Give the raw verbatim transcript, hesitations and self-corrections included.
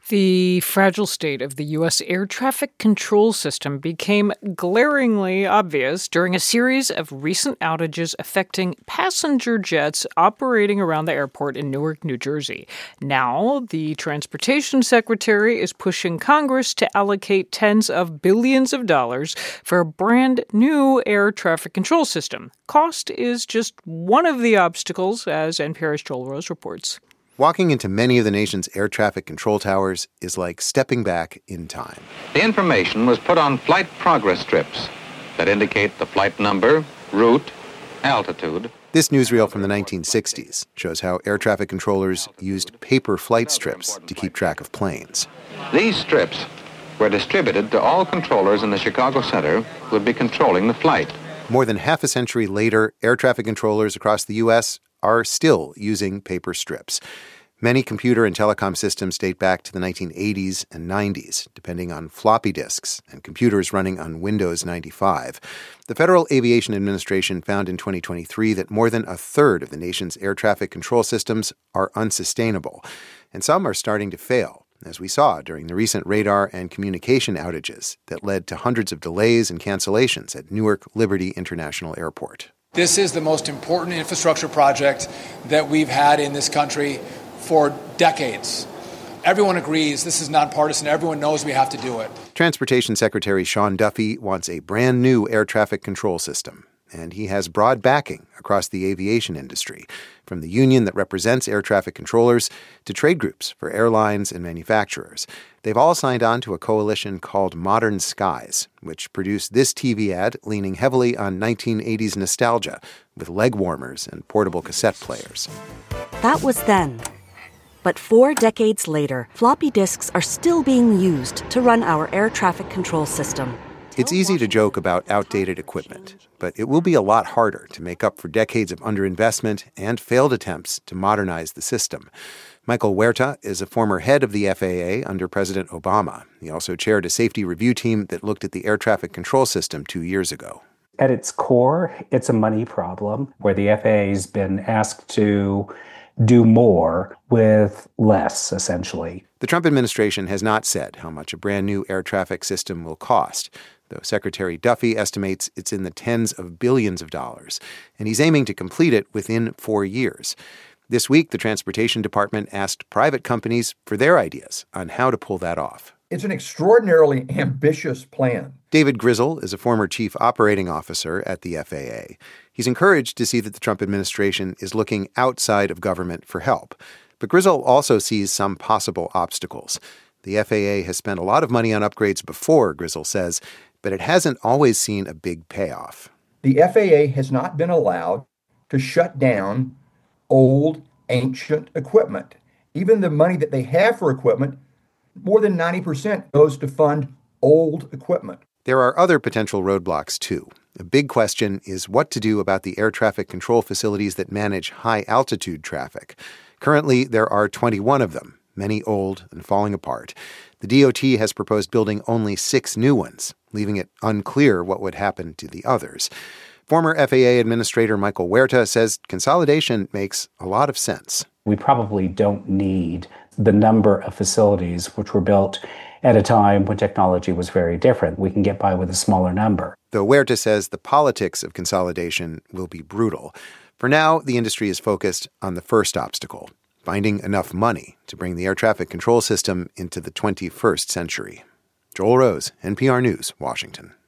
The fragile state of the U S air traffic control system became glaringly obvious during a series of recent outages affecting passenger jets operating around the airport in Newark, New Jersey. Now, the Transportation Secretary is pushing Congress to allocate tens of billions of dollars for a brand new air traffic control system. Cost is just one of the obstacles, as N P R's Joel Rose reports. Walking into many of the nation's air traffic control towers is like stepping back in time. The information was put on flight progress strips that indicate the flight number, route, altitude. This newsreel from the nineteen sixties shows how air traffic controllers used paper flight strips to keep track of planes. These strips were distributed to all controllers in the Chicago Center who would be controlling the flight. More than half a century later, air traffic controllers across the U S are still using paper strips. Many computer and telecom systems date back to the nineteen eighties and nineties, depending on floppy disks and computers running on Windows ninety-five. The Federal Aviation Administration found in twenty twenty-three that more than a third of the nation's air traffic control systems are unsustainable, and some are starting to fail, as we saw during the recent radar and communication outages that led to hundreds of delays and cancellations at Newark Liberty International Airport. This is the most important infrastructure project that we've had in this country for decades. Everyone agrees this is nonpartisan. Everyone knows we have to do it. Transportation Secretary Sean Duffy wants a brand new air traffic control system, and he has broad backing across the aviation industry, from the union that represents air traffic controllers to trade groups for airlines and manufacturers. They've all signed on to a coalition called Modern Skies, which produced this T V ad leaning heavily on nineteen eighties nostalgia with leg warmers and portable cassette players. That was then. But four decades later, floppy disks are still being used to run our air traffic control system. It's easy to joke about outdated equipment, but it will be a lot harder to make up for decades of underinvestment and failed attempts to modernize the system. Michael Huerta is a former head of the F A A under President Obama. He also chaired a safety review team that looked at the air traffic control system two years ago. At its core, it's a money problem where the F A A has been asked to do more with less, essentially. The Trump administration has not said how much a brand new air traffic system will cost, though Secretary Duffy estimates it's in the tens of billions of dollars, and he's aiming to complete it within four years. This week, the Transportation Department asked private companies for their ideas on how to pull that off. It's an extraordinarily ambitious plan. David Grizzle is a former chief operating officer at the F A A. He's encouraged to see that the Trump administration is looking outside of government for help. But Grizzle also sees some possible obstacles. The F A A has spent a lot of money on upgrades before, Grizzle says, but it hasn't always seen a big payoff. The F A A has not been allowed to shut down old, ancient equipment. Even the money that they have for equipment, more than ninety percent goes to fund old equipment. There are other potential roadblocks, too. A big question is what to do about the air traffic control facilities that manage high-altitude traffic. Currently, there are twenty-one of them, many old and falling apart. The D O T has proposed building only six new ones, leaving it unclear what would happen to the others. Former F A A Administrator Michael Huerta says consolidation makes a lot of sense. We probably don't need the number of facilities which were built at a time when technology was very different. We can get by with a smaller number. Though Huerta says the politics of consolidation will be brutal. For now, the industry is focused on the first obstacle, finding enough money to bring the air traffic control system into the twenty-first century. Joel Rose, N P R News, Washington.